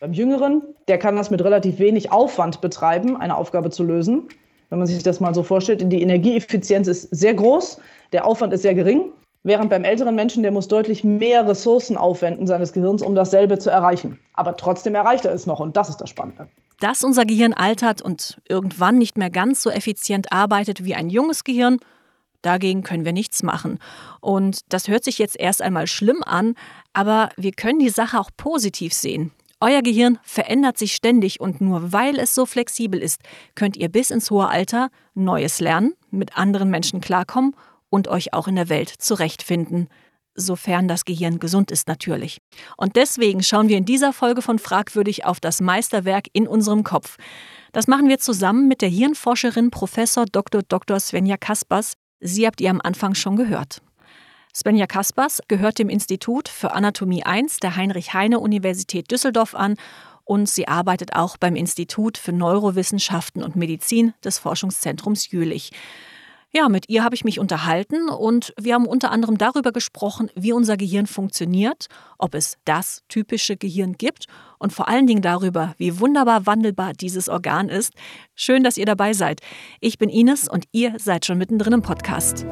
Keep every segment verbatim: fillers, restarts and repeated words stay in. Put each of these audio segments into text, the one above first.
Beim Jüngeren, der kann das mit relativ wenig Aufwand betreiben, eine Aufgabe zu lösen. Wenn man sich das mal so vorstellt, die Energieeffizienz ist sehr groß, der Aufwand ist sehr gering. Während beim älteren Menschen, der muss deutlich mehr Ressourcen aufwenden seines Gehirns, um dasselbe zu erreichen. Aber trotzdem erreicht er es noch und das ist das Spannende. Dass unser Gehirn altert und irgendwann nicht mehr ganz so effizient arbeitet wie ein junges Gehirn, dagegen können wir nichts machen. Und das hört sich jetzt erst einmal schlimm an, aber wir können die Sache auch positiv sehen. Euer Gehirn verändert sich ständig und nur weil es so flexibel ist, könnt ihr bis ins hohe Alter Neues lernen, mit anderen Menschen klarkommen und euch auch in der Welt zurechtfinden. Sofern das Gehirn gesund ist natürlich. Und deswegen schauen wir in dieser Folge von Fragwürdig auf das Meisterwerk in unserem Kopf. Das machen wir zusammen mit der Hirnforscherin Professor Doktor Doktor Svenja Kaspers. Sie habt ihr am Anfang schon gehört. Svenja Kaspers gehört dem Institut für Anatomie eins der Heinrich-Heine-Universität Düsseldorf an und sie arbeitet auch beim Institut für Neurowissenschaften und Medizin des Forschungszentrums Jülich. Ja, mit ihr habe ich mich unterhalten und wir haben unter anderem darüber gesprochen, wie unser Gehirn funktioniert, ob es das typische Gehirn gibt und vor allen Dingen darüber, wie wunderbar wandelbar dieses Organ ist. Schön, dass ihr dabei seid. Ich bin Ines und ihr seid schon mittendrin im Podcast.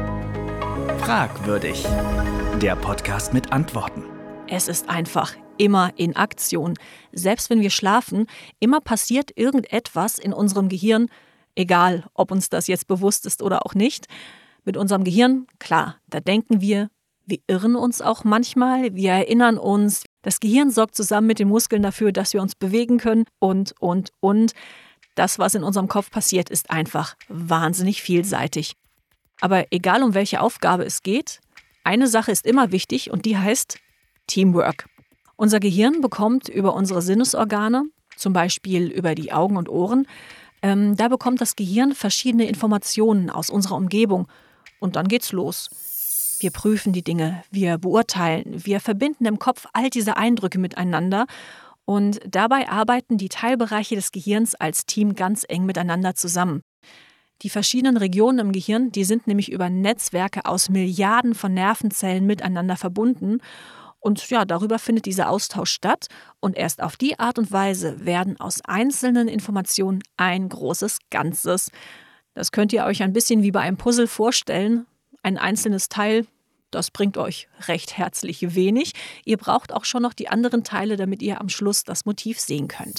Fragwürdig, der Podcast mit Antworten. Es ist einfach immer in Aktion. Selbst wenn wir schlafen, immer passiert irgendetwas in unserem Gehirn, egal ob uns das jetzt bewusst ist oder auch nicht. Mit unserem Gehirn, klar, da denken wir, wir irren uns auch manchmal, wir erinnern uns. Das Gehirn sorgt zusammen mit den Muskeln dafür, dass wir uns bewegen können und, und, und. Das, was in unserem Kopf passiert, ist einfach wahnsinnig vielseitig. Aber egal, um welche Aufgabe es geht, eine Sache ist immer wichtig und die heißt Teamwork. Unser Gehirn bekommt über unsere Sinnesorgane, zum Beispiel über die Augen und Ohren, ähm, da bekommt das Gehirn verschiedene Informationen aus unserer Umgebung und dann geht's los. Wir prüfen die Dinge, wir beurteilen, wir verbinden im Kopf all diese Eindrücke miteinander und dabei arbeiten die Teilbereiche des Gehirns als Team ganz eng miteinander zusammen. Die verschiedenen Regionen im Gehirn, die sind nämlich über Netzwerke aus Milliarden von Nervenzellen miteinander verbunden. Und ja, darüber findet dieser Austausch statt. Und erst auf die Art und Weise werden aus einzelnen Informationen ein großes Ganzes. Das könnt ihr euch ein bisschen wie bei einem Puzzle vorstellen. Ein einzelnes Teil, das bringt euch recht herzlich wenig. Ihr braucht auch schon noch die anderen Teile, damit ihr am Schluss das Motiv sehen könnt.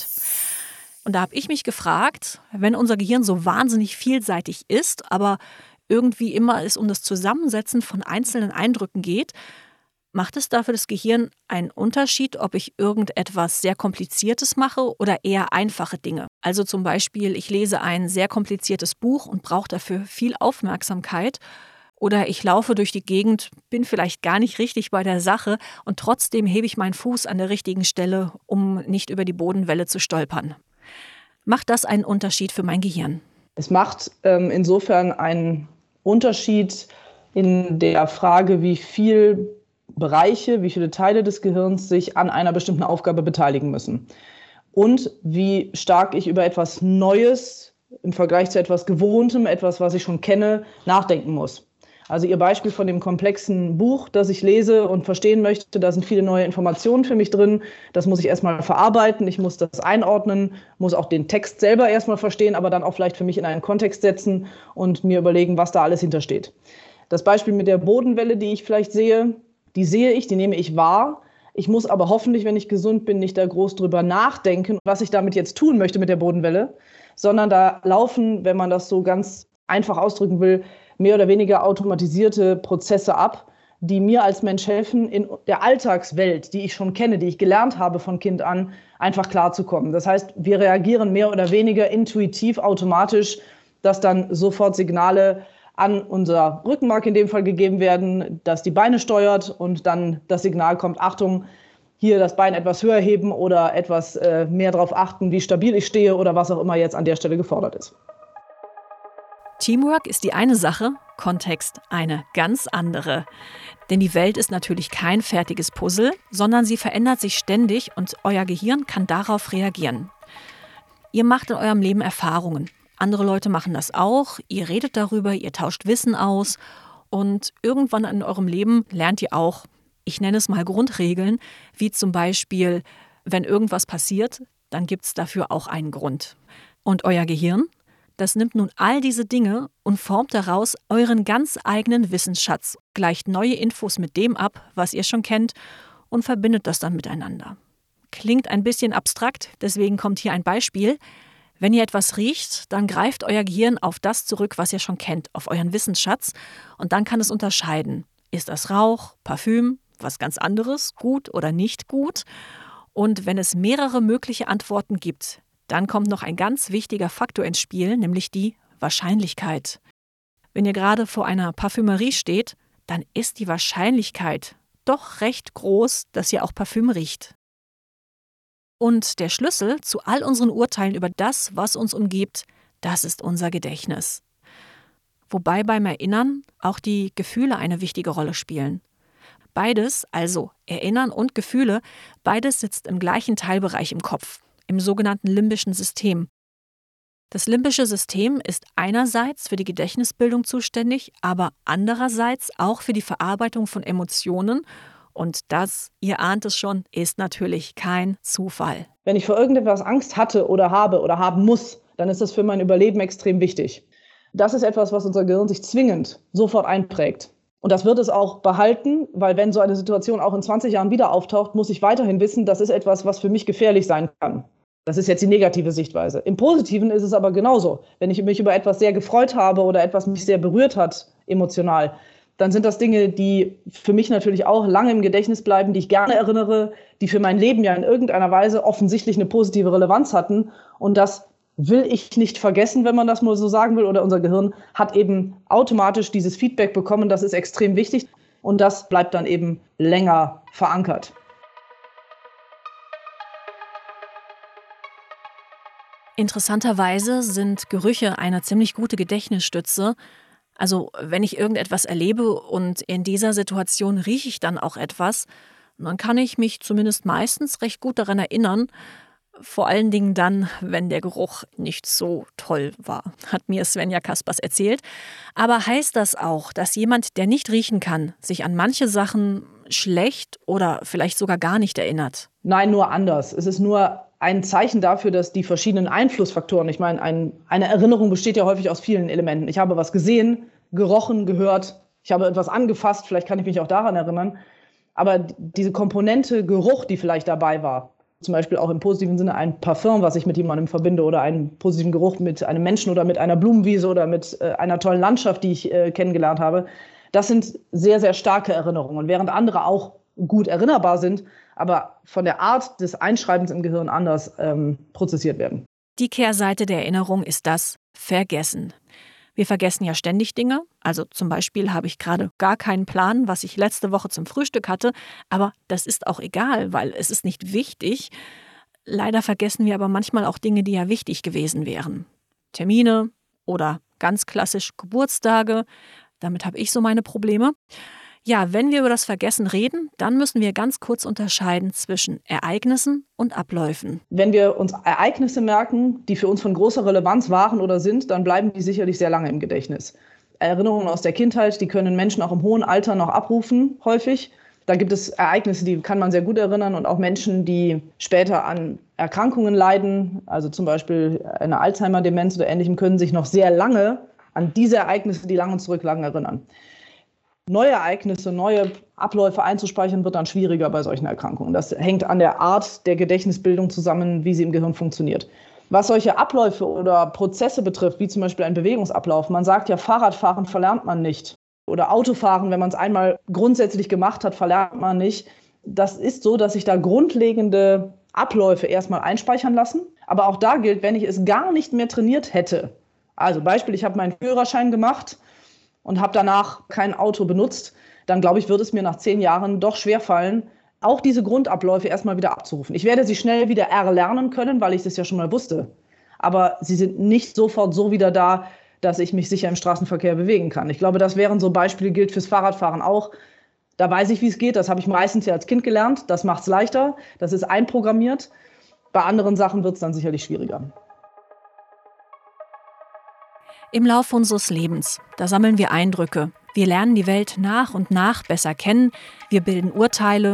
Und da habe ich mich gefragt, wenn unser Gehirn so wahnsinnig vielseitig ist, aber irgendwie immer es um das Zusammensetzen von einzelnen Eindrücken geht, macht es da für das Gehirn einen Unterschied, ob ich irgendetwas sehr Kompliziertes mache oder eher einfache Dinge? Also zum Beispiel, ich lese ein sehr kompliziertes Buch und brauche dafür viel Aufmerksamkeit. Oder ich laufe durch die Gegend, bin vielleicht gar nicht richtig bei der Sache und trotzdem hebe ich meinen Fuß an der richtigen Stelle, um nicht über die Bodenwelle zu stolpern. Macht das einen Unterschied für mein Gehirn? Es macht ähm, insofern einen Unterschied in der Frage, wie viel Bereiche, wie viele Teile des Gehirns sich an einer bestimmten Aufgabe beteiligen müssen. Und wie stark ich über etwas Neues im Vergleich zu etwas Gewohntem, etwas, was ich schon kenne, nachdenken muss. Also Ihr Beispiel von dem komplexen Buch, das ich lese und verstehen möchte, da sind viele neue Informationen für mich drin. Das muss ich erstmal verarbeiten, ich muss das einordnen, muss auch den Text selber erstmal verstehen, aber dann auch vielleicht für mich in einen Kontext setzen und mir überlegen, was da alles hintersteht. Das Beispiel mit der Bodenwelle, die ich vielleicht sehe, die sehe ich, die nehme ich wahr. Ich muss aber hoffentlich, wenn ich gesund bin, nicht da groß drüber nachdenken, was ich damit jetzt tun möchte mit der Bodenwelle, sondern da laufen, wenn man das so ganz einfach ausdrücken will, mehr oder weniger automatisierte Prozesse ab, die mir als Mensch helfen, in der Alltagswelt, die ich schon kenne, die ich gelernt habe von Kind an, einfach klarzukommen. Das heißt, wir reagieren mehr oder weniger intuitiv, automatisch, dass dann sofort Signale an unser Rückenmark in dem Fall gegeben werden, dass die Beine steuert und dann das Signal kommt, Achtung, hier das Bein etwas höher heben oder etwas äh, mehr darauf achten, wie stabil ich stehe oder was auch immer jetzt an der Stelle gefordert ist. Teamwork ist die eine Sache, Kontext eine ganz andere. Denn die Welt ist natürlich kein fertiges Puzzle, sondern sie verändert sich ständig und euer Gehirn kann darauf reagieren. Ihr macht in eurem Leben Erfahrungen. Andere Leute machen das auch. Ihr redet darüber, ihr tauscht Wissen aus und irgendwann in eurem Leben lernt ihr auch, ich nenne es mal Grundregeln, wie zum Beispiel, wenn irgendwas passiert, dann gibt es dafür auch einen Grund. Und euer Gehirn, das nimmt nun all diese Dinge und formt daraus euren ganz eigenen Wissensschatz, gleicht neue Infos mit dem ab, was ihr schon kennt, und verbindet das dann miteinander. Klingt ein bisschen abstrakt, deswegen kommt hier ein Beispiel. Wenn ihr etwas riecht, dann greift euer Gehirn auf das zurück, was ihr schon kennt, auf euren Wissensschatz, und dann kann es unterscheiden. Ist das Rauch, Parfüm, was ganz anderes, gut oder nicht gut? Und wenn es mehrere mögliche Antworten gibt, dann kommt noch ein ganz wichtiger Faktor ins Spiel, nämlich die Wahrscheinlichkeit. Wenn ihr gerade vor einer Parfümerie steht, dann ist die Wahrscheinlichkeit doch recht groß, dass ihr auch Parfüm riecht. Und der Schlüssel zu all unseren Urteilen über das, was uns umgibt, das ist unser Gedächtnis. Wobei beim Erinnern auch die Gefühle eine wichtige Rolle spielen. Beides, also Erinnern und Gefühle, beides sitzt im gleichen Teilbereich im Kopf, im sogenannten limbischen System. Das limbische System ist einerseits für die Gedächtnisbildung zuständig, aber andererseits auch für die Verarbeitung von Emotionen. Und das, ihr ahnt es schon, ist natürlich kein Zufall. Wenn ich vor irgendetwas Angst hatte oder habe oder haben muss, dann ist das für mein Überleben extrem wichtig. Das ist etwas, was unser Gehirn sich zwingend sofort einprägt. Und das wird es auch behalten, weil wenn so eine Situation auch in zwanzig Jahren wieder auftaucht, muss ich weiterhin wissen, das ist etwas, was für mich gefährlich sein kann. Das ist jetzt die negative Sichtweise. Im Positiven ist es aber genauso. Wenn ich mich über etwas sehr gefreut habe oder etwas mich sehr berührt hat, emotional, dann sind das Dinge, die für mich natürlich auch lange im Gedächtnis bleiben, die ich gerne erinnere, die für mein Leben ja in irgendeiner Weise offensichtlich eine positive Relevanz hatten. Und das will ich nicht vergessen, wenn man das mal so sagen will. Oder unser Gehirn hat eben automatisch dieses Feedback bekommen, das ist extrem wichtig. Und das bleibt dann eben länger verankert. Interessanterweise sind Gerüche eine ziemlich gute Gedächtnisstütze. Also wenn ich irgendetwas erlebe und in dieser Situation rieche ich dann auch etwas, dann kann ich mich zumindest meistens recht gut daran erinnern. Vor allen Dingen dann, wenn der Geruch nicht so toll war, hat mir Svenja Kaspers erzählt. Aber heißt das auch, dass jemand, der nicht riechen kann, sich an manche Sachen schlecht oder vielleicht sogar gar nicht erinnert? Nein, nur anders. Es ist nur ein Zeichen dafür, dass die verschiedenen Einflussfaktoren, ich meine, ein, eine Erinnerung besteht ja häufig aus vielen Elementen. Ich habe was gesehen, gerochen, gehört, ich habe etwas angefasst, vielleicht kann ich mich auch daran erinnern. Aber diese Komponente Geruch, die vielleicht dabei war, zum Beispiel auch im positiven Sinne ein Parfum, was ich mit jemandem verbinde, oder einen positiven Geruch mit einem Menschen oder mit einer Blumenwiese oder mit äh, einer tollen Landschaft, die ich äh, kennengelernt habe, das sind sehr, sehr starke Erinnerungen. Während andere auch gut erinnerbar sind, aber von der Art des Einschreibens im Gehirn anders ähm, prozessiert werden. Die Kehrseite der Erinnerung ist das Vergessen. Wir vergessen ja ständig Dinge. Also zum Beispiel habe ich gerade gar keinen Plan, was ich letzte Woche zum Frühstück hatte. Aber das ist auch egal, weil es ist nicht wichtig. Leider vergessen wir aber manchmal auch Dinge, die ja wichtig gewesen wären. Termine oder ganz klassisch Geburtstage. Damit habe ich so meine Probleme. Ja, wenn wir über das Vergessen reden, dann müssen wir ganz kurz unterscheiden zwischen Ereignissen und Abläufen. Wenn wir uns Ereignisse merken, die für uns von großer Relevanz waren oder sind, dann bleiben die sicherlich sehr lange im Gedächtnis. Erinnerungen aus der Kindheit, die können Menschen auch im hohen Alter noch abrufen, häufig. Da gibt es Ereignisse, die kann man sehr gut erinnern, und auch Menschen, die später an Erkrankungen leiden, also zum Beispiel eine Alzheimer-Demenz oder Ähnlichem, können sich noch sehr lange an diese Ereignisse, die lange zurücklagen, erinnern. Neue Ereignisse, neue Abläufe einzuspeichern, wird dann schwieriger bei solchen Erkrankungen. Das hängt an der Art der Gedächtnisbildung zusammen, wie sie im Gehirn funktioniert. Was solche Abläufe oder Prozesse betrifft, wie zum Beispiel ein Bewegungsablauf, man sagt ja, Fahrradfahren verlernt man nicht. Oder Autofahren, wenn man es einmal grundsätzlich gemacht hat, verlernt man nicht. Das ist so, dass sich da grundlegende Abläufe erstmal einspeichern lassen. Aber auch da gilt, wenn ich es gar nicht mehr trainiert hätte. Also Beispiel, ich habe meinen Führerschein gemacht und habe danach kein Auto benutzt, dann glaube ich, wird es mir nach zehn Jahren doch schwerfallen, auch diese Grundabläufe erstmal wieder abzurufen. Ich werde sie schnell wieder erlernen können, weil ich das ja schon mal wusste. Aber sie sind nicht sofort so wieder da, dass ich mich sicher im Straßenverkehr bewegen kann. Ich glaube, das wären so Beispiele, gilt fürs Fahrradfahren auch. Da weiß ich, wie es geht. Das habe ich meistens ja als Kind gelernt. Das macht es leichter. Das ist einprogrammiert. Bei anderen Sachen wird es dann sicherlich schwieriger. Im Laufe unseres Lebens, da sammeln wir Eindrücke. Wir lernen die Welt nach und nach besser kennen. Wir bilden Urteile.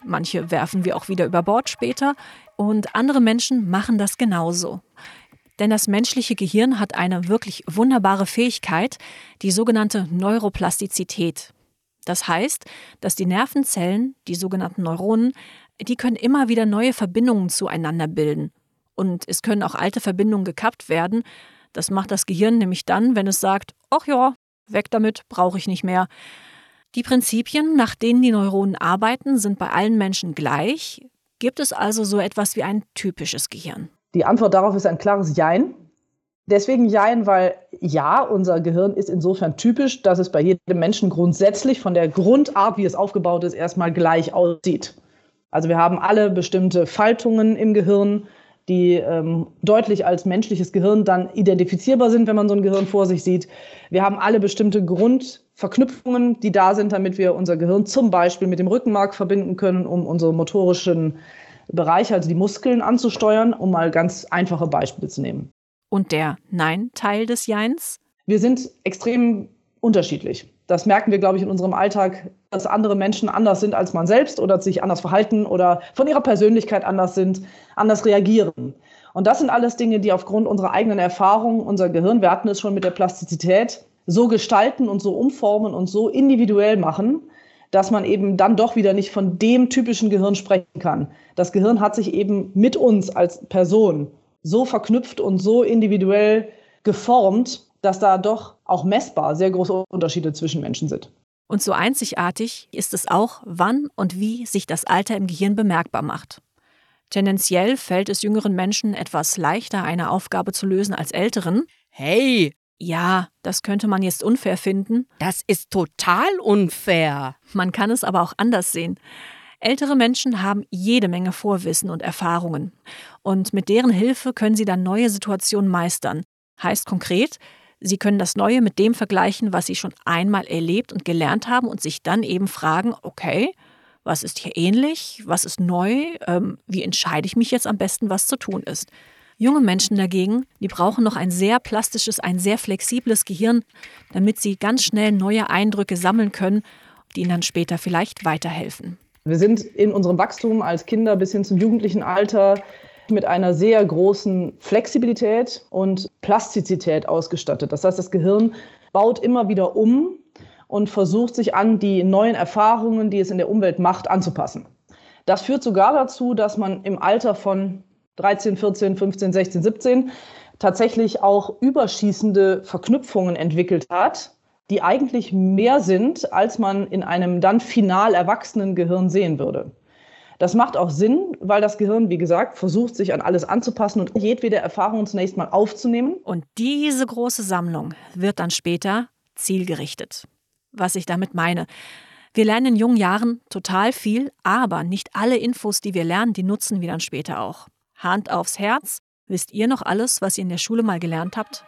Manche werfen wir auch wieder über Bord später und andere Menschen machen das genauso. Denn das menschliche Gehirn hat eine wirklich wunderbare Fähigkeit, die sogenannte Neuroplastizität. Das heißt, dass die Nervenzellen, die sogenannten Neuronen, die können immer wieder neue Verbindungen zueinander bilden. Und es können auch alte Verbindungen gekappt werden. Das macht das Gehirn nämlich dann, wenn es sagt, ach ja, weg damit, brauche ich nicht mehr. Die Prinzipien, nach denen die Neuronen arbeiten, sind bei allen Menschen gleich. Gibt es also so etwas wie ein typisches Gehirn? Die Antwort darauf ist ein klares Jein. Deswegen Jein, weil ja, unser Gehirn ist insofern typisch, dass es bei jedem Menschen grundsätzlich von der Grundart, wie es aufgebaut ist, erstmal gleich aussieht. Also wir haben alle bestimmte Faltungen im Gehirn, die ähm, deutlich als menschliches Gehirn dann identifizierbar sind, wenn man so ein Gehirn vor sich sieht. Wir haben alle bestimmte Grundverknüpfungen, die da sind, damit wir unser Gehirn zum Beispiel mit dem Rückenmark verbinden können, um unsere motorischen Bereiche, also die Muskeln, anzusteuern, um mal ganz einfache Beispiele zu nehmen. Und der Nein-Teil des Jeins? Wir sind extrem unterschiedlich. Das merken wir, glaube ich, in unserem Alltag, dass andere Menschen anders sind als man selbst oder sich anders verhalten oder von ihrer Persönlichkeit anders sind, anders reagieren. Und das sind alles Dinge, die aufgrund unserer eigenen Erfahrung unser Gehirn, wir hatten es schon mit der Plastizität, so gestalten und so umformen und so individuell machen, dass man eben dann doch wieder nicht von dem typischen Gehirn sprechen kann. Das Gehirn hat sich eben mit uns als Person so verknüpft und so individuell geformt, dass da doch auch messbar sehr große Unterschiede zwischen Menschen sind. Und so einzigartig ist es auch, wann und wie sich das Alter im Gehirn bemerkbar macht. Tendenziell fällt es jüngeren Menschen etwas leichter, eine Aufgabe zu lösen als älteren. Hey! Ja, das könnte man jetzt unfair finden. Das ist total unfair. Man kann es aber auch anders sehen. Ältere Menschen haben jede Menge Vorwissen und Erfahrungen. Und mit deren Hilfe können sie dann neue Situationen meistern. Heißt konkret, sie können das Neue mit dem vergleichen, was sie schon einmal erlebt und gelernt haben und sich dann eben fragen, okay, was ist hier ähnlich, was ist neu, ähm, wie entscheide ich mich jetzt am besten, was zu tun ist. Junge Menschen dagegen, die brauchen noch ein sehr plastisches, ein sehr flexibles Gehirn, damit sie ganz schnell neue Eindrücke sammeln können, die ihnen dann später vielleicht weiterhelfen. Wir sind in unserem Wachstum als Kinder bis hin zum jugendlichen Alter mit einer sehr großen Flexibilität und Plastizität ausgestattet. Das heißt, das Gehirn baut immer wieder um und versucht sich an die neuen Erfahrungen, die es in der Umwelt macht, anzupassen. Das führt sogar dazu, dass man im Alter von dreizehn, vierzehn, fünfzehn, sechzehn, siebzehn tatsächlich auch überschießende Verknüpfungen entwickelt hat, die eigentlich mehr sind, als man in einem dann final erwachsenen Gehirn sehen würde. Das macht auch Sinn, weil das Gehirn, wie gesagt, versucht, sich an alles anzupassen und jedwede Erfahrung zunächst mal aufzunehmen. Und diese große Sammlung wird dann später zielgerichtet. Was ich damit meine: Wir lernen in jungen Jahren total viel, aber nicht alle Infos, die wir lernen, die nutzen wir dann später auch. Hand aufs Herz, wisst ihr noch alles, was ihr in der Schule mal gelernt habt?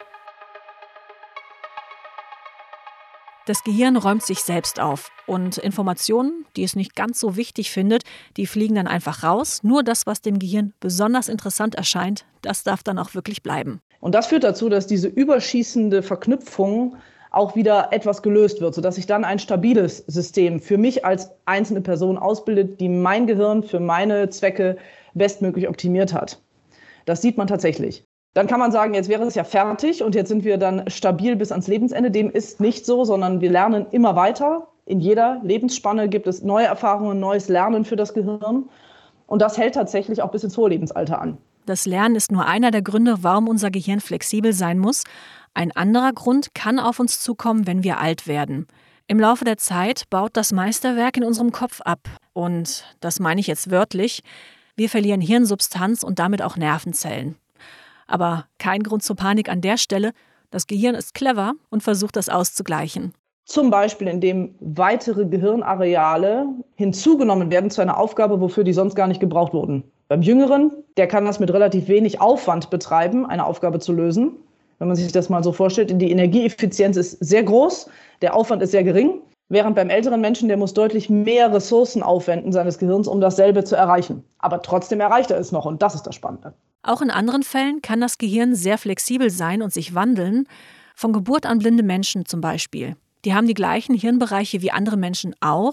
Das Gehirn räumt sich selbst auf und Informationen, die es nicht ganz so wichtig findet, die fliegen dann einfach raus. Nur das, was dem Gehirn besonders interessant erscheint, das darf dann auch wirklich bleiben. Und das führt dazu, dass diese überschießende Verknüpfung auch wieder etwas gelöst wird, sodass sich dann ein stabiles System für mich als einzelne Person ausbildet, die mein Gehirn für meine Zwecke bestmöglich optimiert hat. Das sieht man tatsächlich. Dann kann man sagen, jetzt wäre es ja fertig und jetzt sind wir dann stabil bis ans Lebensende. Dem ist nicht so, sondern wir lernen immer weiter. In jeder Lebensspanne gibt es neue Erfahrungen, neues Lernen für das Gehirn. Und das hält tatsächlich auch bis ins hohe Lebensalter an. Das Lernen ist nur einer der Gründe, warum unser Gehirn flexibel sein muss. Ein anderer Grund kann auf uns zukommen, wenn wir alt werden. Im Laufe der Zeit baut das Meisterwerk in unserem Kopf ab. Und das meine ich jetzt wörtlich. Wir verlieren Hirnsubstanz und damit auch Nervenzellen. Aber kein Grund zur Panik an der Stelle. Das Gehirn ist clever und versucht, das auszugleichen. Zum Beispiel, indem weitere Gehirnareale hinzugenommen werden zu einer Aufgabe, wofür die sonst gar nicht gebraucht wurden. Beim Jüngeren, der kann das mit relativ wenig Aufwand betreiben, eine Aufgabe zu lösen. Wenn man sich das mal so vorstellt, die Energieeffizienz ist sehr groß, der Aufwand ist sehr gering. Während beim älteren Menschen, der muss deutlich mehr Ressourcen aufwenden seines Gehirns, um dasselbe zu erreichen. Aber trotzdem erreicht er es noch und das ist das Spannende. Auch in anderen Fällen kann das Gehirn sehr flexibel sein und sich wandeln. Von Geburt an blinde Menschen zum Beispiel. Die haben die gleichen Hirnbereiche wie andere Menschen auch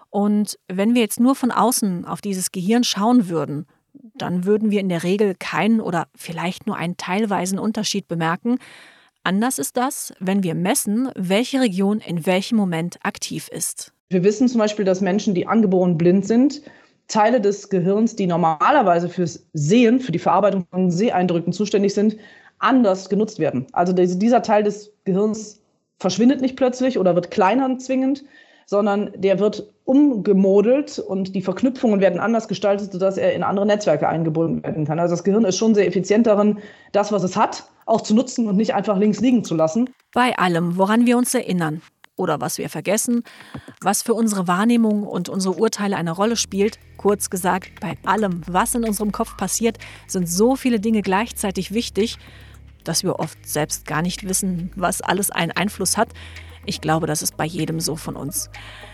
Und wenn wir jetzt nur von außen auf dieses Gehirn schauen würden, dann würden wir in der Regel keinen oder vielleicht nur einen teilweisen Unterschied bemerken. Anders ist das, wenn wir messen, welche Region in welchem Moment aktiv ist. Wir wissen zum Beispiel, dass Menschen, die angeboren blind sind, Teile des Gehirns, die normalerweise fürs Sehen, für die Verarbeitung von Seheindrücken zuständig sind, anders genutzt werden. Also dieser Teil des Gehirns verschwindet nicht plötzlich oder wird kleiner zwingend, sondern der wird umgemodelt und die Verknüpfungen werden anders gestaltet, sodass er in andere Netzwerke eingebunden werden kann. Also das Gehirn ist schon sehr effizient darin, das, was es hat, auch zu nutzen und nicht einfach links liegen zu lassen. Bei allem, woran wir uns erinnern oder was wir vergessen, was für unsere Wahrnehmung und unsere Urteile eine Rolle spielt, kurz gesagt, bei allem, was in unserem Kopf passiert, sind so viele Dinge gleichzeitig wichtig, dass wir oft selbst gar nicht wissen, was alles einen Einfluss hat. Ich glaube, das ist bei jedem so von uns.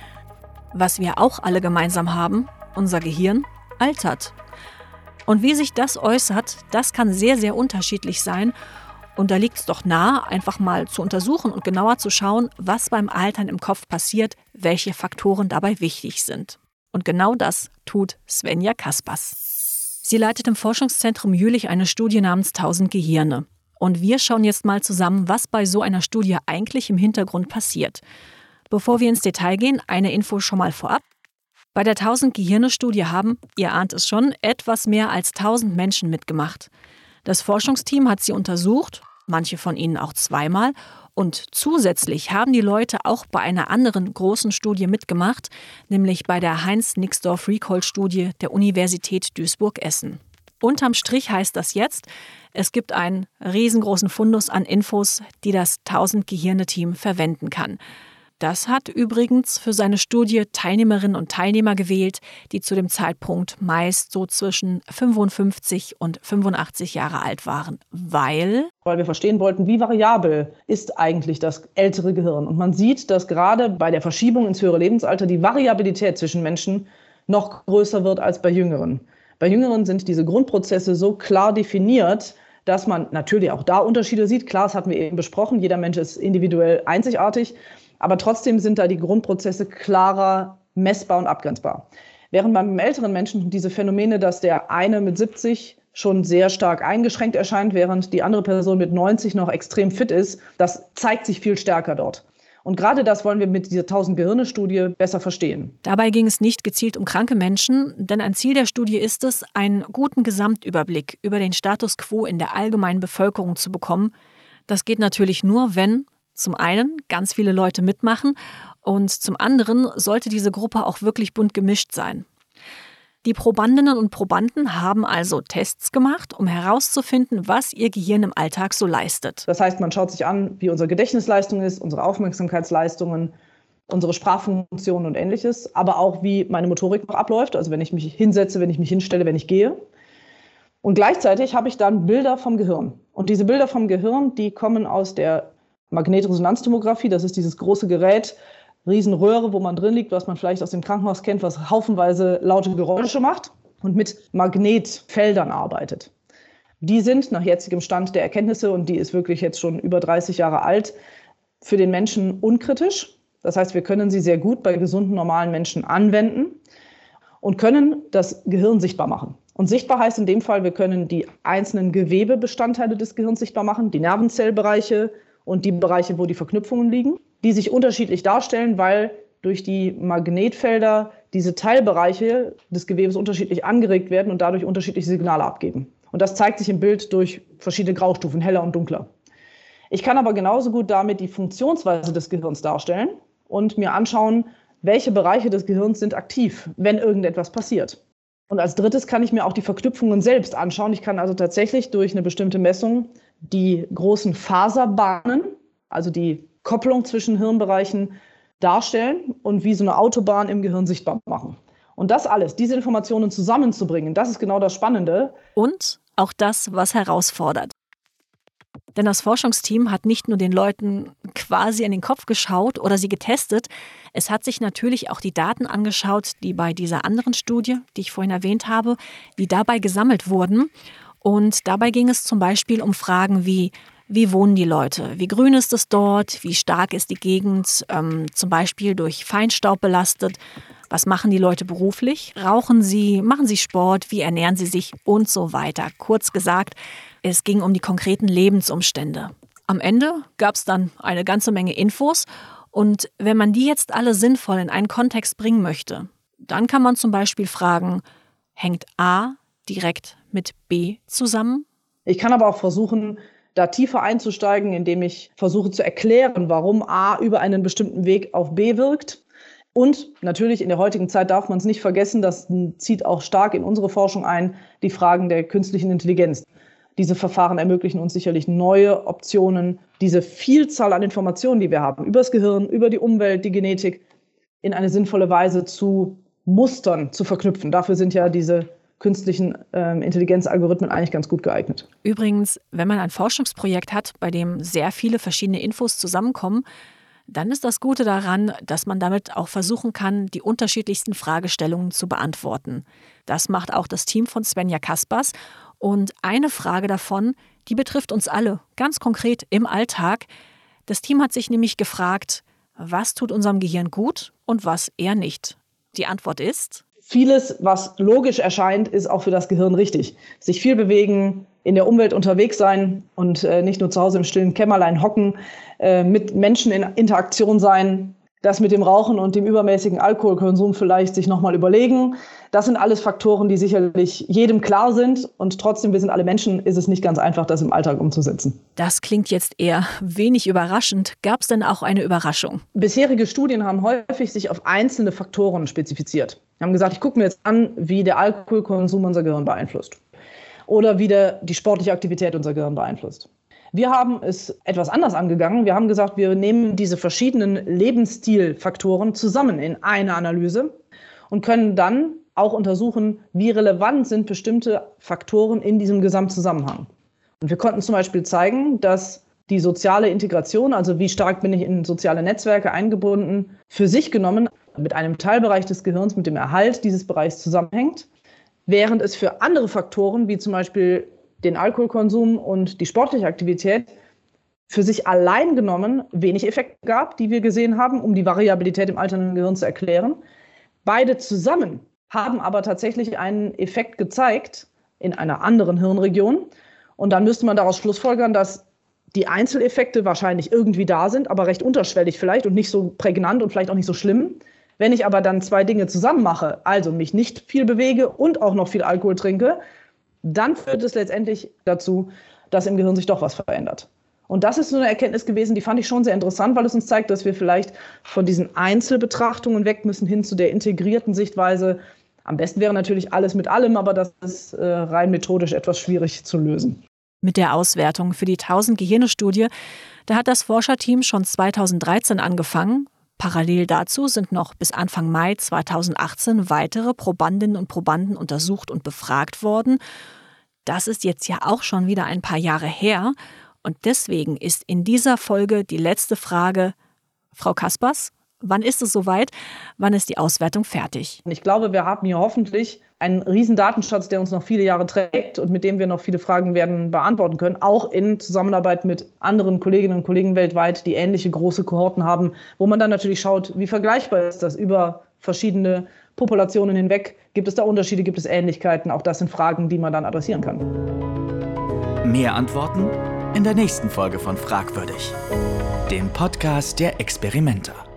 Was wir auch alle gemeinsam haben, unser Gehirn altert. Und wie sich das äußert, das kann sehr, sehr unterschiedlich sein. Und da liegt es doch nahe, einfach mal zu untersuchen und genauer zu schauen, was beim Altern im Kopf passiert, welche Faktoren dabei wichtig sind. Und genau das tut Svenja Kaspers. Sie leitet im Forschungszentrum Jülich eine Studie namens tausend Gehirne. Und wir schauen jetzt mal zusammen, was bei so einer Studie eigentlich im Hintergrund passiert. Bevor wir ins Detail gehen, eine Info schon mal vorab. Bei der tausend Gehirne-Studie haben, ihr ahnt es schon, etwas mehr als tausend Menschen mitgemacht. Das Forschungsteam hat sie untersucht, manche von ihnen auch zweimal. Und zusätzlich haben die Leute auch bei einer anderen großen Studie mitgemacht, nämlich bei der Heinz-Nixdorf-Recall-Studie der Universität Duisburg-Essen. Unterm Strich heißt das jetzt, es gibt einen riesengroßen Fundus an Infos, die das tausend Gehirne-Team verwenden kann. Das hat übrigens für seine Studie Teilnehmerinnen und Teilnehmer gewählt, die zu dem Zeitpunkt meist so zwischen fünfundfünfzig und fünfundachtzig Jahre alt waren, weil... Weil wir verstehen wollten, wie variabel ist eigentlich das ältere Gehirn. Und man sieht, dass gerade bei der Verschiebung ins höhere Lebensalter die Variabilität zwischen Menschen noch größer wird als bei Jüngeren. Bei Jüngeren sind diese Grundprozesse so klar definiert, dass man natürlich auch da Unterschiede sieht. Klar, das hatten wir eben besprochen, jeder Mensch ist individuell einzigartig, aber trotzdem sind da die Grundprozesse klarer messbar und abgrenzbar. Während beim älteren Menschen diese Phänomene, dass der eine mit siebzig schon sehr stark eingeschränkt erscheint, während die andere Person mit neunzig noch extrem fit ist, das zeigt sich viel stärker dort. Und gerade das wollen wir mit dieser tausend-Gehirne-Studie besser verstehen. Dabei ging es nicht gezielt um kranke Menschen, denn ein Ziel der Studie ist es, einen guten Gesamtüberblick über den Status quo in der allgemeinen Bevölkerung zu bekommen. Das geht natürlich nur, wenn zum einen ganz viele Leute mitmachen und zum anderen sollte diese Gruppe auch wirklich bunt gemischt sein. Die Probandinnen und Probanden haben also Tests gemacht, um herauszufinden, was ihr Gehirn im Alltag so leistet. Das heißt, man schaut sich an, wie unsere Gedächtnisleistung ist, unsere Aufmerksamkeitsleistungen, unsere Sprachfunktionen und Ähnliches, aber auch, wie meine Motorik noch abläuft, also wenn ich mich hinsetze, wenn ich mich hinstelle, wenn ich gehe. Und gleichzeitig habe ich dann Bilder vom Gehirn. Und diese Bilder vom Gehirn, die kommen aus der Magnetresonanztomographie, das ist dieses große Gerät, Riesenröhre, wo man drin liegt, was man vielleicht aus dem Krankenhaus kennt, was haufenweise laute Geräusche macht und mit Magnetfeldern arbeitet. Die sind nach jetzigem Stand der Erkenntnisse, und die ist wirklich jetzt schon über dreißig Jahre alt, für den Menschen unkritisch. Das heißt, wir können sie sehr gut bei gesunden, normalen Menschen anwenden und können das Gehirn sichtbar machen. Und sichtbar heißt in dem Fall, wir können die einzelnen Gewebebestandteile des Gehirns sichtbar machen, die Nervenzellbereiche und die Bereiche, wo die Verknüpfungen liegen, die sich unterschiedlich darstellen, weil durch die Magnetfelder diese Teilbereiche des Gewebes unterschiedlich angeregt werden und dadurch unterschiedliche Signale abgeben. Und das zeigt sich im Bild durch verschiedene Graustufen, heller und dunkler. Ich kann aber genauso gut damit die Funktionsweise des Gehirns darstellen und mir anschauen, welche Bereiche des Gehirns sind aktiv, wenn irgendetwas passiert. Und als drittes kann ich mir auch die Verknüpfungen selbst anschauen. Ich kann also tatsächlich durch eine bestimmte Messung die großen Faserbahnen, also die Kopplung zwischen Hirnbereichen, darstellen und wie so eine Autobahn im Gehirn sichtbar machen. Und das alles, diese Informationen zusammenzubringen, das ist genau das Spannende. Und auch das, was herausfordert. Denn das Forschungsteam hat nicht nur den Leuten quasi in den Kopf geschaut oder sie getestet, es hat sich natürlich auch die Daten angeschaut, die bei dieser anderen Studie, die ich vorhin erwähnt habe, die dabei gesammelt wurden. Und dabei ging es zum Beispiel um Fragen wie, wie wohnen die Leute, wie grün ist es dort, wie stark ist die Gegend, ähm, zum Beispiel durch Feinstaub belastet, Was machen die Leute beruflich? Rauchen sie? Machen sie Sport? Wie ernähren sie sich? Und so weiter. Kurz gesagt, es ging um die konkreten Lebensumstände. Am Ende gab es dann eine ganze Menge Infos. Und wenn man die jetzt alle sinnvoll in einen Kontext bringen möchte, dann kann man zum Beispiel fragen, hängt A direkt mit B zusammen? Ich kann aber auch versuchen, da tiefer einzusteigen, indem ich versuche zu erklären, warum A über einen bestimmten Weg auf B wirkt. Und natürlich in der heutigen Zeit darf man es nicht vergessen, das zieht auch stark in unsere Forschung ein, die Fragen der künstlichen Intelligenz. Diese Verfahren ermöglichen uns sicherlich neue Optionen, diese Vielzahl an Informationen, die wir haben, über das Gehirn, über die Umwelt, die Genetik, in eine sinnvolle Weise zu Mustern zu verknüpfen. Dafür sind ja diese künstlichen äh, Intelligenzalgorithmen eigentlich ganz gut geeignet. Übrigens, wenn man ein Forschungsprojekt hat, bei dem sehr viele verschiedene Infos zusammenkommen, dann ist das Gute daran, dass man damit auch versuchen kann, die unterschiedlichsten Fragestellungen zu beantworten. Das macht auch das Team von Svenja Kaspers. Und eine Frage davon, die betrifft uns alle, ganz konkret im Alltag. Das Team hat sich nämlich gefragt, was tut unserem Gehirn gut und was eher nicht? Die Antwort ist: Vieles, was logisch erscheint, ist auch für das Gehirn richtig. Sich viel bewegen, in der Umwelt unterwegs sein und äh, nicht nur zu Hause im stillen Kämmerlein hocken, äh, mit Menschen in Interaktion sein, das mit dem Rauchen und dem übermäßigen Alkoholkonsum vielleicht sich nochmal überlegen. Das sind alles Faktoren, die sicherlich jedem klar sind. Und trotzdem, wir sind alle Menschen, ist es nicht ganz einfach, das im Alltag umzusetzen. Das klingt jetzt eher wenig überraschend. Gab es denn auch eine Überraschung? Bisherige Studien haben häufig sich auf einzelne Faktoren spezifiziert. Wir haben gesagt, ich gucke mir jetzt an, wie der Alkoholkonsum unser Gehirn beeinflusst. Oder wie der, die sportliche Aktivität unser Gehirn beeinflusst. Wir haben es etwas anders angegangen. Wir haben gesagt, wir nehmen diese verschiedenen Lebensstilfaktoren zusammen in eine Analyse und können dann auch untersuchen, wie relevant sind bestimmte Faktoren in diesem Gesamtzusammenhang. Und wir konnten zum Beispiel zeigen, dass die soziale Integration, also wie stark bin ich in soziale Netzwerke eingebunden, für sich genommen mit einem Teilbereich des Gehirns, mit dem Erhalt dieses Bereichs zusammenhängt, während es für andere Faktoren, wie zum Beispiel den Alkoholkonsum und die sportliche Aktivität, für sich allein genommen wenig Effekte gab, die wir gesehen haben, um die Variabilität im alternden Gehirn zu erklären. Beide zusammen haben aber tatsächlich einen Effekt gezeigt in einer anderen Hirnregion. Und dann müsste man daraus schlussfolgern, dass die Einzeleffekte wahrscheinlich irgendwie da sind, aber recht unterschwellig vielleicht und nicht so prägnant und vielleicht auch nicht so schlimm. Wenn ich aber dann zwei Dinge zusammen mache, also mich nicht viel bewege und auch noch viel Alkohol trinke, dann führt es letztendlich dazu, dass im Gehirn sich doch was verändert. Und das ist so eine Erkenntnis gewesen, die fand ich schon sehr interessant, weil es uns zeigt, dass wir vielleicht von diesen Einzelbetrachtungen weg müssen hin zu der integrierten Sichtweise. Am besten wäre natürlich alles mit allem, aber das ist äh, rein methodisch etwas schwierig zu lösen. Mit der Auswertung für die tausend-Gehirne-Studie, da hat das Forscherteam schon zweitausenddreizehn angefangen. Parallel dazu sind noch bis Anfang Mai zweitausendachtzehn weitere Probandinnen und Probanden untersucht und befragt worden. Das ist jetzt ja auch schon wieder ein paar Jahre her. Und deswegen ist in dieser Folge die letzte Frage: Frau Kaspers, wann ist es soweit? Wann ist die Auswertung fertig? Ich glaube, wir haben hier hoffentlich einen riesen Datenschatz, der uns noch viele Jahre trägt und mit dem wir noch viele Fragen werden beantworten können, auch in Zusammenarbeit mit anderen Kolleginnen und Kollegen weltweit, die ähnliche große Kohorten haben, wo man dann natürlich schaut, wie vergleichbar ist das über verschiedene Populationen hinweg. Gibt es da Unterschiede, gibt es Ähnlichkeiten? Auch das sind Fragen, die man dann adressieren kann. Mehr Antworten in der nächsten Folge von Fragwürdig, dem Podcast der Experimenta.